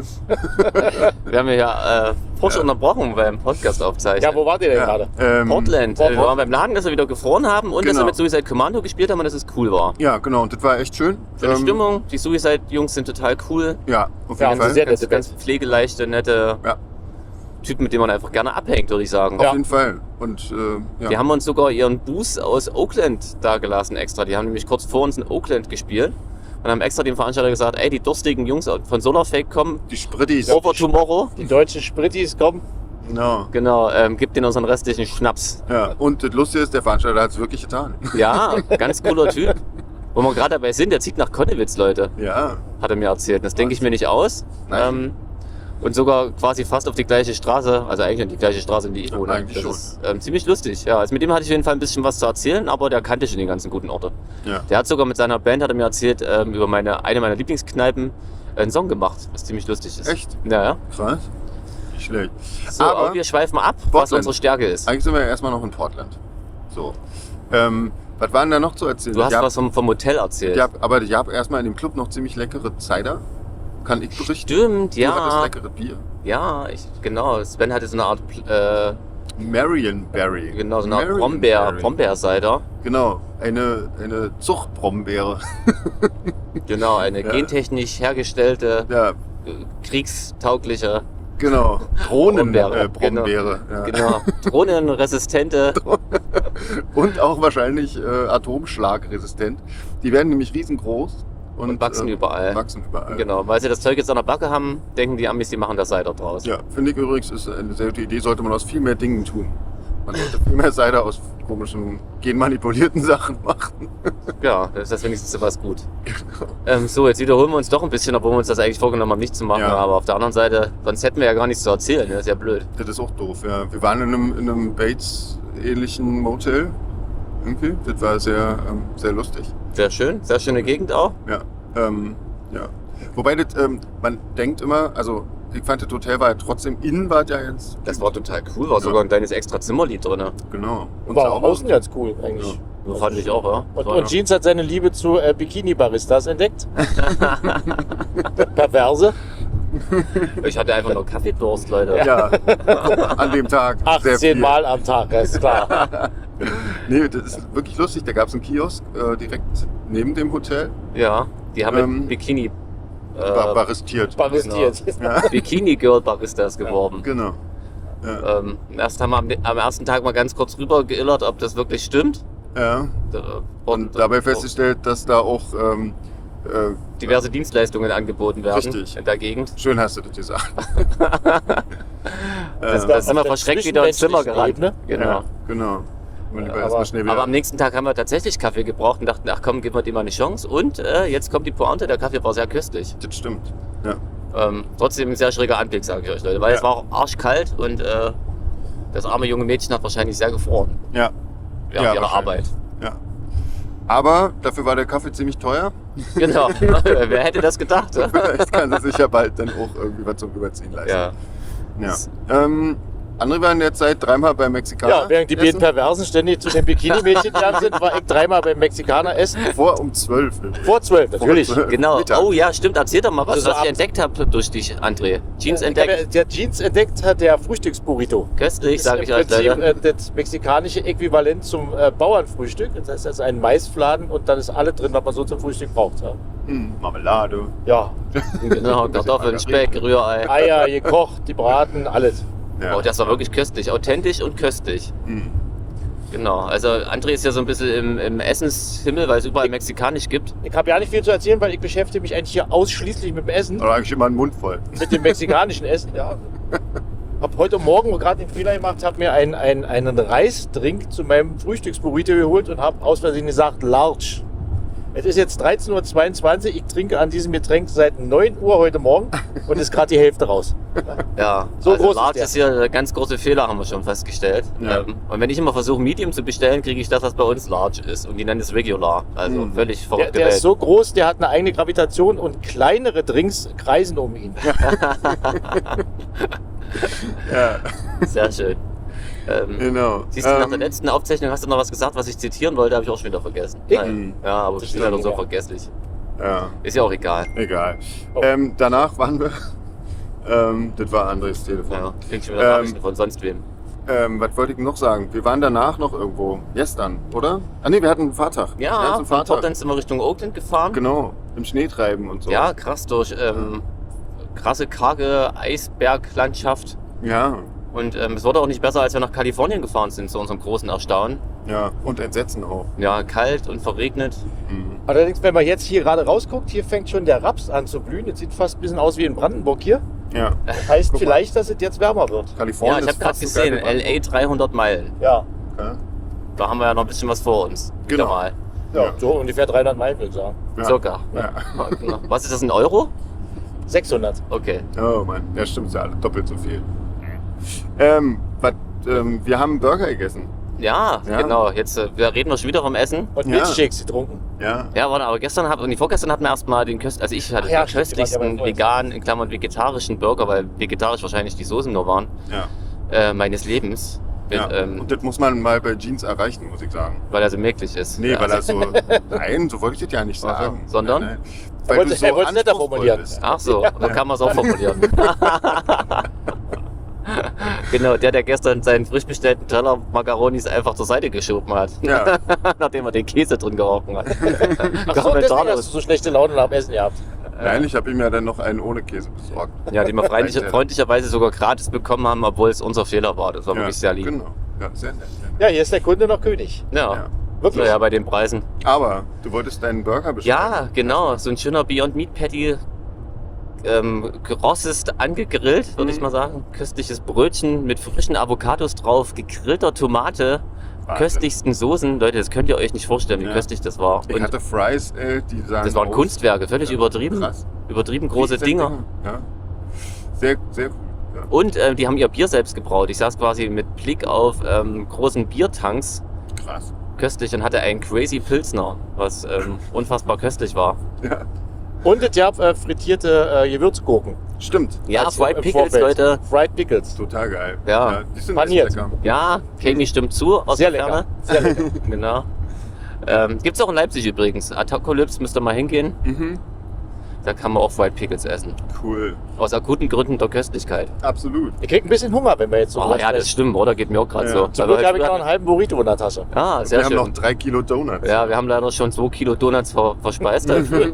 Wir haben ja äh, frisch unterbrochen beim Podcast aufzeichnen. Ja, wo wart ihr denn Ja. gerade? Ähm, Portland. Port- Wir waren beim Laden, dass wir wieder gefroren haben und dass Genau. wir mit Suicide Commando gespielt haben und dass es cool war. Ja, genau. Und das war echt schön. Schöne Ähm, Stimmung, die Suicide-Jungs sind total cool. Ja, auf Ja, jeden haben sie Fall. sehr Ganz, nette ganz Bands. pflegeleichte, nette Ja. Typen, mit denen man einfach gerne abhängt, würde ich sagen. Auf jeden Fall. Und äh, ja. Die haben uns sogar ihren Boost aus Oakland da gelassen extra. Die haben nämlich kurz vor uns in Oakland gespielt und haben extra dem Veranstalter gesagt, ey, die durstigen Jungs von Solarfake kommen die Sprittis. over tomorrow. Die deutschen Sprittis kommen. Genau. Genau, ähm, gibt denen unseren restlichen Schnaps. Ja. Und das Lustige ist, der Veranstalter hat es wirklich getan. Ja, ganz cooler Typ. Wo wir gerade dabei sind, der zieht nach Konnewitz, Leute, Ja. hat er mir erzählt. Das denke ich mir nicht aus. Nein. Ähm, und sogar quasi fast auf die gleiche Straße, also eigentlich die gleiche Straße, in die ich Ja, wohne. eigentlich Das schon. ist ähm, ziemlich lustig. Ja, also mit dem hatte ich auf jeden Fall ein bisschen was zu erzählen, aber der kannte schon die ganzen guten Orte. Ja. Der hat sogar mit seiner Band, hat er mir erzählt, ähm, über meine, eine meiner Lieblingskneipen einen Song gemacht, was ziemlich lustig ist. Echt? Ja, ja. Krass. Nicht schlecht. So, Aber aber wir schweifen ab, was Portland. unsere Stärke ist. eigentlich sind wir ja erstmal noch in Portland. So. Ähm, was war denn da noch zu erzählen? Du hast ich hab, was vom, vom Hotel erzählt. ich hab, aber ich habe erstmal in dem Club noch ziemlich leckere Cider. Kann ich berichten? Stimmt, Du hattest ja. leckere Bier. Ja, ich, genau. Sven hatte so eine Art, äh, Marionberry. genau, so eine Art Marionberry. Brombeer, Brombeercider. Genau, eine, eine Zuchtbrombeere. Genau, eine Ja. gentechnisch hergestellte, Ja, äh, kriegstaugliche, genau. Brombeere, Drohnen, äh, Brombeere. Ja. genau, drohnenresistente. Und auch wahrscheinlich äh, atomschlagresistent. Die werden nämlich riesengroß. Und, Und wachsen äh, überall. Wachsen überall. Genau, weil sie das Zeug jetzt an der Backe haben, denken die Amis, die machen da Cider draus. Ja, finde ich übrigens, ist eine sehr gute Idee, sollte man aus viel mehr Dingen tun. Man sollte viel mehr Cider aus komischen, genmanipulierten Sachen machen. Ja, das ist das wenigstens so was gut. Ähm, so, jetzt wiederholen wir uns doch ein bisschen, obwohl wir uns das eigentlich vorgenommen haben, nicht zu machen. Ja. Aber auf der anderen Seite, sonst hätten wir ja gar nichts zu erzählen. Das ist ja blöd. Das ist auch doof, ja. Wir waren in einem, in einem Bates-ähnlichen Motel. Irgendwie. Das war sehr, ähm, sehr lustig. Sehr schön, sehr schöne Gegend auch. Ja. Ähm, ja. Wobei das, ähm, man denkt immer, also ich fand das Hotel war ja trotzdem innen war ja jetzt. Das war total cool, war sogar ein kleines extra Zimmerlied drin. Genau. Und War auch sauber. außen ganz cool eigentlich. Das fand ich auch, ja. Und, War- und Jeans hat seine Liebe zu äh, Bikini-Baristas entdeckt. Perverse. Ich hatte einfach nur Kaffeedurst, Leute. Ja, an dem Tag. sehr achtzehn viel. Mal am Tag, ist klar. Nee, das ist wirklich lustig. Da gab es einen Kiosk äh, direkt neben dem Hotel. Ja, die haben Ähm, mit Bikini, Bar äh, baristiert. Baristiert. Ja, Bikini Girl Baristas geworben. genau. Ja. Ähm, erst haben wir am, am ersten Tag mal ganz kurz rüber geillert, ob das wirklich stimmt. ja. Da- Und dabei festgestellt, dass da auch ähm, äh, diverse Dienstleistungen angeboten werden Richtig. in der Gegend. schön hast du das gesagt. Das, Äh, das sind wir auf der verschreckt wieder ins Zimmer zwischenmenschlichen gerannt. Ebene. Genau. Ja, genau. Und lieber aber- erstmal schnell wieder. Aber am nächsten Tag haben wir tatsächlich Kaffee gebraucht und dachten, ach komm, geben wir dem mal eine Chance. Und äh, jetzt kommt die Pointe, der Kaffee war sehr köstlich. das stimmt. Ja. Ähm, trotzdem ein sehr schräger Anblick, sage ich euch, Leute. Weil Ja. es war auch arschkalt und äh, das arme junge Mädchen hat wahrscheinlich sehr gefroren Ja. während Ja, ihrer wahrscheinlich. Arbeit. Ja. Aber dafür war der Kaffee ziemlich teuer. Genau. Wer hätte das gedacht? Ne? Vielleicht kann sie sich ja bald dann auch irgendwie was zum Überziehen leisten. Ja. Ja. Ähm, André waren jetzt seit dreimal beim Mexikaner. Ja, während die beiden essen. Perversen ständig zu den Bikini-Mädchen gegangen sind, war ich dreimal beim Mexikaner essen. Vor um zwölf. Vor zwölf, natürlich. Vor zwölf. Genau. Mittag. Oh ja, stimmt. Erzähl doch mal, was, Also was ich abends- entdeckt habe durch dich, André. Jeans Ich entdeckt. habe der Jeans entdeckt hat der Frühstücksburrito. Köstlich, Das sage ist ich im euch Prinzip leider. äh, das mexikanische Äquivalent zum äh, Bauernfrühstück. Das heißt, das ist ein Maisfladen und dann ist alles drin, was man so zum Frühstück braucht. Ja, Hm, Marmelade. ja. Genau, Kartoffeln, Speck, Rührei. Eier gekocht, die braten, alles. Ja. Oh, das war wirklich köstlich. Authentisch und köstlich. Mhm. Genau. Also André ist ja so ein bisschen im, im Essenshimmel, weil es überall mexikanisch gibt. Ich habe ja nicht viel zu erzählen, weil ich beschäftige mich eigentlich hier ausschließlich mit dem Essen, Da habe ich immer einen Mund voll. mit dem mexikanischen Essen. Ja. Habe heute Morgen gerade den Fehler gemacht, habe mir einen, einen, einen Reisdrink zu meinem Frühstücksburrito geholt und habe aus Versehen gesagt Large. Es ist jetzt dreizehn Uhr zweiundzwanzig, ich trinke an diesem Getränk seit neun Uhr heute Morgen und ist gerade die Hälfte raus. Ja, So also groß ist Large der. ist hier ein ganz großer Fehler, haben wir schon festgestellt. Ja. Ähm, und wenn ich immer versuche, Medium zu bestellen, kriege ich das, was bei uns Large ist. Und die nennen es Regular. Also Mhm. völlig Der, verrückte der Welt. ist so groß, der hat eine eigene Gravitation und kleinere Drinks kreisen um ihn. Ja, Sehr schön. Ähm, genau. Siehst du, nach der Ähm, letzten Aufzeichnung hast du noch was gesagt, was ich zitieren wollte, habe ich auch schon wieder vergessen. Ich? Nein. Ja, aber ich bin ja noch so vergesslich. ja, Ist ja auch egal. egal. Oh. Ähm, danach waren wir. Ähm, das war Andres Telefon. Ja, krieg ich wieder Ähm, Nachrichten von sonst wem. Ähm, was wollte ich noch sagen? Wir waren danach noch irgendwo. Gestern, oder? Ah ne, wir hatten einen Fahrtag. wir Ja, hatten von einen Fahrtag. Portland sind wir Richtung Oakland gefahren. Genau, im Schneetreiben und so. Ja, krass durch ähm, krasse, karge Eisberglandschaft. Ja, Und ähm, es wurde auch nicht besser, als wir nach Kalifornien gefahren sind, zu unserem großen Erstaunen. ja. Und Entsetzen auch. Ja, kalt und verregnet. Mhm. Allerdings, wenn man jetzt hier gerade rausguckt, hier fängt schon der Raps an zu blühen. Es sieht fast ein bisschen aus wie in Brandenburg hier. Ja, Das heißt Guck mal. vielleicht, dass es jetzt wärmer wird. Kalifornien Ja, ich habe ist gerade fast so gesehen, geil wie L A dreihundert Meilen. Ja, Brandenburg. Da haben wir ja noch ein bisschen was vor uns. Genau. Wieder mal. ja, Ja. so ungefähr dreihundert Meilen, würde ich sagen. Ja. Circa. Ja. Genau. Was ist das, in Euro? sechshundert. Okay. Oh Mann, ja stimmt, ist ja alle doppelt so viel. Ähm, wat, ähm, wir haben Burger gegessen. Ja, Ja. genau. Jetzt äh, wir reden wir schon wieder vom Essen. Und Ja. Milchshakes getrunken. Ja, Ja, warte, aber gestern hab, und die vorgestern hatten wir erstmal den köst, also ich hatte Ach ja, den stimmt, die waren ja köstlichsten bei uns. veganen, in Klammern vegetarischen Burger, weil vegetarisch wahrscheinlich die Soßen nur waren, ja. äh, meines Lebens. Mit, ja. ähm, Und das muss man mal bei Jeans erreichen, muss ich sagen. weil er so möglich ist. Nee, ja, weil also, er so. Nein, so wollte ich das ja nicht Ach so, sagen. sondern? Nein, nein. Er Weil wollte- du so er wollte es netter anspruchsvoll formulieren. bist. Ach so, so kann man es auch formulieren. Genau, der, der gestern seinen frisch bestellten Teller Macaronis einfach zur Seite geschoben hat. Ja. Nachdem er den Käse drin gerochen hat. Ach so, deswegen Kommentarlos. hast du so schlechte Laune nach dem Essen gehabt. Nein, ich habe ihm ja dann noch einen ohne Käse besorgt. Ja, den wir freundlich, Danke. freundlicherweise sogar gratis bekommen haben, obwohl es unser Fehler war. Das war wirklich sehr lieb. Genau. Ja, sehr nett. Sehr nett. Ja, hier ist der Kunde noch König. Ja, Ja. Wirklich? naja, bei den Preisen. Aber du wolltest deinen Burger bestellen. Ja, genau. So ein schöner Beyond Meat Patty. Ähm, gerossest angegrillt, würde Mhm. ich mal sagen. Köstliches Brötchen mit frischen Avocados drauf, gegrillter Tomate, Wahnsinn. köstlichsten Soßen. Leute, das könnt ihr euch nicht vorstellen, wie Ja. köstlich das war. Ich Und hatte Fries, äh, die sahen das waren aus- Kunstwerke, völlig Ja, übertrieben. Krass. Übertrieben große Riesen Dinger. Ja. Sehr, sehr cool. Ja. Und äh, die haben ihr Bier selbst gebraut. Ich saß quasi mit Blick auf ähm, großen Biertanks, Krass. köstlich, und hatte einen Crazy Pilsner, was ähm, unfassbar köstlich war. Ja. Und es gab äh, frittierte äh, Gewürzgurken. Stimmt. Ja, Als Fried im Pickles, Vorfeld. Leute. Fried Pickles. Total geil. Ja. die sind Paniert. echt lecker. Ja, Kami stimmt zu aus Sehr der lecker. Ferne. Sehr lecker. Genau. Ähm, gibt's auch in Leipzig übrigens. Apocalypse müsst ihr mal hingehen. Mhm. Da kann man auch Fried Pickles essen. Cool. Aus akuten Gründen der Köstlichkeit. Absolut. Ich krieg ein bisschen Hunger, wenn wir jetzt so Oh, drüber ja, das sprechen. stimmt, oder? Geht mir auch gerade Ja. so. Zum Weil wir Glück habe ich heute noch einen halben Burrito in der Tasche. Ah, sehr wir schön. haben noch drei Kilo Donuts. Ja, wir haben leider schon zwei Kilo Donuts ver verspeist dafür.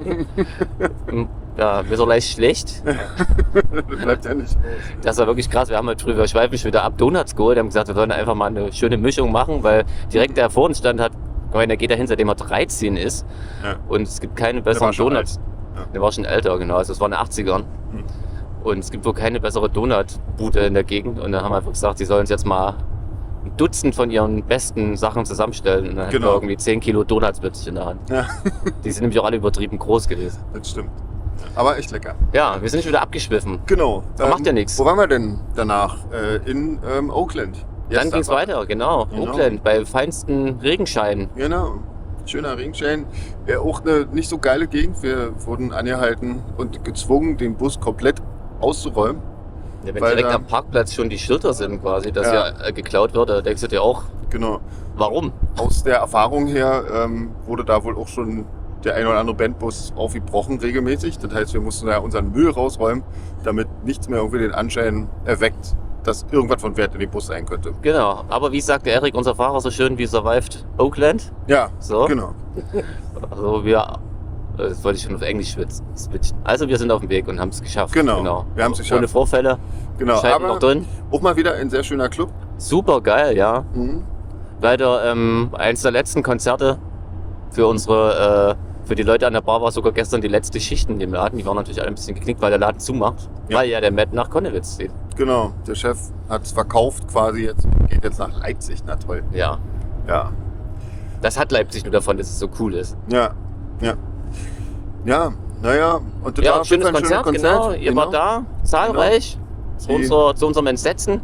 Ja, mir ist auch leicht schlecht. Bleibt ja nicht. Das war wirklich krass. Wir haben halt früher, wir schweifen schon wieder ab, Donuts geholt. Wir haben gesagt, wir sollen einfach mal eine schöne Mischung machen, weil direkt der vor uns stand hat, ich meine, der geht dahin, seitdem er dreizehn ist. Ja. Und es gibt keine war besseren schon Donuts. alt. Ja. Der war schon älter, genau. Also es war in den achtzigern. Hm. Und es gibt wohl keine bessere Donut-Bude in der Gegend. Und dann haben wir einfach gesagt, sie sollen uns jetzt mal ein Dutzend von ihren besten Sachen zusammenstellen. Und dann hatten Genau. wir irgendwie zehn Kilo Donuts plötzlich in der Hand. Ja, Die sind nämlich auch alle übertrieben groß gewesen. das stimmt. Aber echt lecker. Ja, wir sind schon wieder abgeschwiffen. Genau. Aber macht ja nichts. Wo waren wir denn danach? Äh, in ähm, Oakland. Dann Yes, ging's da war- weiter, genau. Genau. Oakland, bei feinsten Regenschein. Genau. Schöner Regenschein. Ja, auch eine nicht so geile Gegend. Wir wurden angehalten und gezwungen, den Bus komplett auszuräumen. Ja, wenn Weil direkt da- am Parkplatz schon die Schilder sind quasi, dass Ja. ja, äh, geklaut wird, da denkst du dir auch, Genau. warum? Aus der Erfahrung her ähm, wurde da wohl auch schon der ein oder andere Bandbus aufgebrochen regelmäßig. Das heißt, wir mussten da unseren Müll rausräumen, damit nichts mehr irgendwie den Anschein erweckt, dass irgendwas von Wert in den Bus sein könnte. Genau, aber wie sagte Erik, unser Fahrer so schön, wie survived Oakland? Ja, So. genau. Also wir, äh, das wollte ich schon auf Englisch switch- switchen. Also wir sind auf dem Weg und haben es geschafft. Genau, wir haben's geschafft. Ohne Vorfälle, Genau, Scheiben noch aber drin. auch mal wieder ein sehr schöner Club. Super geil, ja. Mhm. Leider ähm, eins der letzten Konzerte für unsere, äh, für die Leute an der Bar war sogar gestern die letzte Schicht in dem Laden. Die waren natürlich alle ein bisschen geknickt, weil der Laden zumacht. Ja. Weil ja der Matt nach Konnewitz zieht. Genau, der Chef hat es verkauft quasi jetzt und geht jetzt nach Leipzig. Na toll. Ja. Ja, Das hat Leipzig nur davon, dass es so cool ist. ja, ja. Ja, naja. Und das Ja, war ein auf jeden schönes Fall ein Konzert, schöner genau. Ihr wart da, zahlreich. Zu, Die- unser, zu unserem Entsetzen.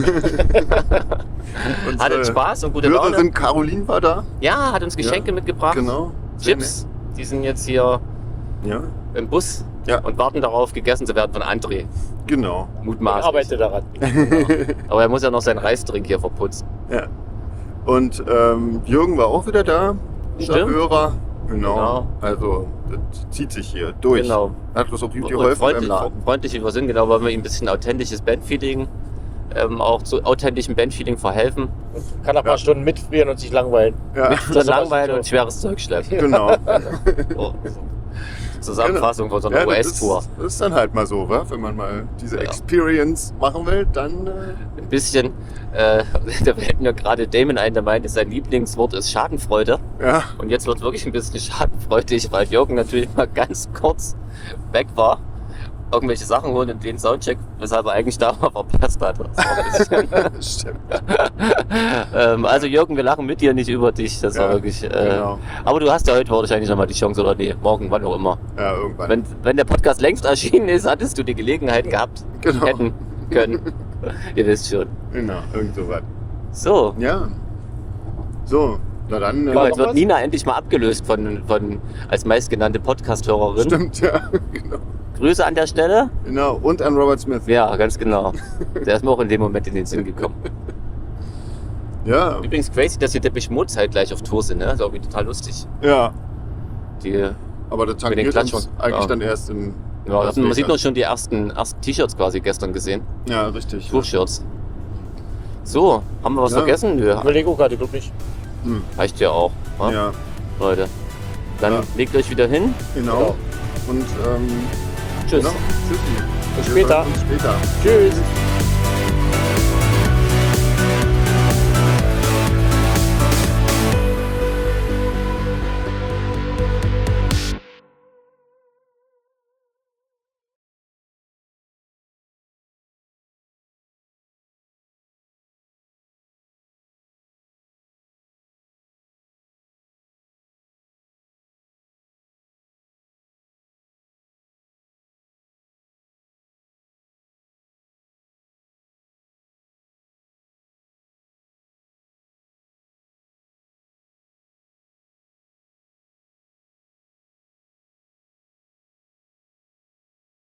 Unsere Hattet Spaß und gute Laune. Hörerin Caroline war da. Ja, hat uns Geschenke mitgebracht. Genau. Sehr Chips. Die sind jetzt hier nett. Ja, im Bus Ja. und warten darauf, gegessen zu werden von André. genau. Mutmaßlich. Arbeite daran. Aber er muss ja noch seinen Reisdrink hier verputzen. Ja. Und ähm, Jürgen war auch wieder da. Unser Stimmt. Hörer. Genau. Genau. Also, das zieht sich hier durch. Genau. Hat uns auch gut Und geholfen beim freundlich, Laden. freundlich wie wir sind, genau, wollen wir ihm ein bisschen authentisches Bandfeeling, ähm, auch zu authentischem Bandfeeling verhelfen. Kann nach ein paar Stunden mitfrieren und sich langweilen. Ja, Mit Das ist Langweil was und schweres Zeug schleppen. genau. Oh. Zusammenfassung von so einer Ja, U das S-Tour. ist, das ist dann halt mal so, wa? Wenn man mal diese Ja. Experience machen will, dann äh, Ein bisschen, äh, da fällt mir gerade Damon ein, der meinte, sein Lieblingswort ist Schadenfreude. ja, Und jetzt wird wirklich ein bisschen schadenfreudig, weil Jürgen natürlich mal ganz kurz weg war. Irgendwelche Sachen holen und den Soundcheck, weshalb er eigentlich da mal verpasst hat. Das war ein bisschen stimmt. ähm, also Jürgen, wir lachen mit dir, nicht über dich. Das war Ja, wirklich. Äh, genau. Aber du hast ja heute wahrscheinlich nochmal die Chance, oder nee, morgen, wann auch immer. Ja, irgendwann. Wenn, wenn der Podcast längst erschienen ist, hattest du die Gelegenheit gehabt, Genau. hätten können. Ihr wisst schon. Genau, irgend so was. So, Ja. So, na dann. ja, Äh, jetzt wird Nina endlich mal abgelöst von, von als meistgenannte Podcast-Hörerin. stimmt, ja. Genau. Grüße an der Stelle. Genau. Und an Robert Smith. Ja, ganz genau. Der ist mir auch in dem Moment in den Sinn gekommen. Ja. Übrigens crazy, dass hier Depeche Mode zeitgleich auf Tour sind, ne? Das ist irgendwie total lustig. Ja. Die, Aber das den tangiert uns Klatschern. eigentlich Ja. dann erst in. ja, Las man sieht Vegas. noch schon die ersten, ersten T-Shirts quasi gestern gesehen. Ja, richtig. Ja. Tour-Shirts. So, haben wir was Ja. vergessen? Nö, Überlegung gerade, glaub nicht. reicht ja auch, wa? Ja, Leute. Dann Ja. legt euch wieder hin. genau. Genau. Und ähm, Tschüss. genau. Tschüssi. Bis Wir später. hören uns später. Tschüss.